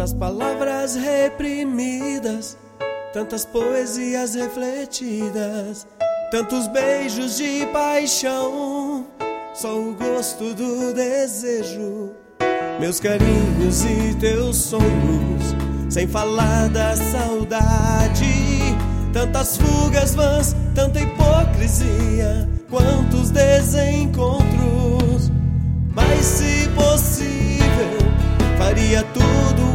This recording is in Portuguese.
Quantas palavras reprimidas, tantas poesias refletidas, tantos beijos de paixão, só o gosto do desejo. Meus carinhos e teus sonhos, sem falar da saudade. Tantas fugas vãs, tanta hipocrisia, quantos desencontros. Mas se possível, faria tudo